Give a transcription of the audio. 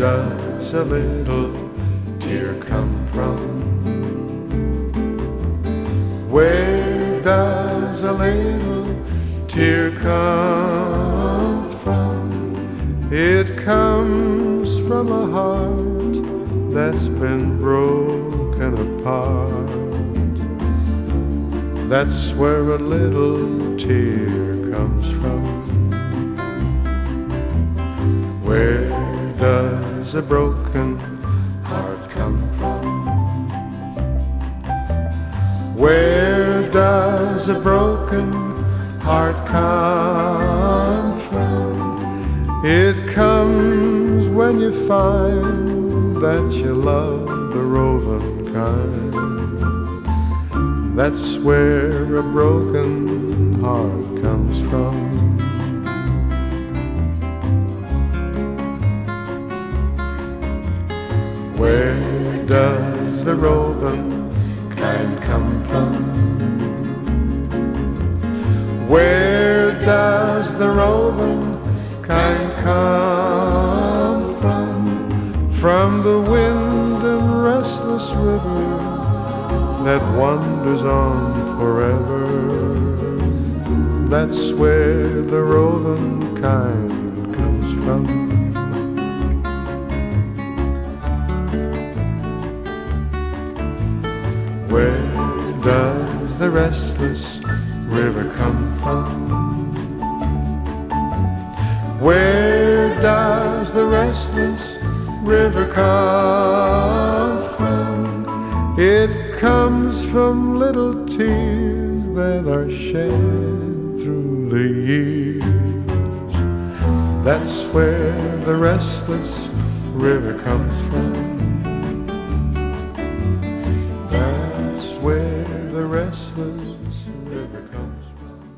does a little tear come from? Where does a little tear come from? It comes from a heart that's been broken apart. That's where a little tear comes from. Where does a broken heart come from? Where does a broken heart come from? It comes when you find that you love the roving kind. That's where a broken heart comes from. Where does the roving kind come from? Where does the roving kind come from? From the wind and restless river that wanders on forever. That's where the roving kind comes from. Where does the restless river come from? Where does the restless river come from? It comes from little tears that are shed through the years. That's where the restless river comes from. That's where the restless river comes from.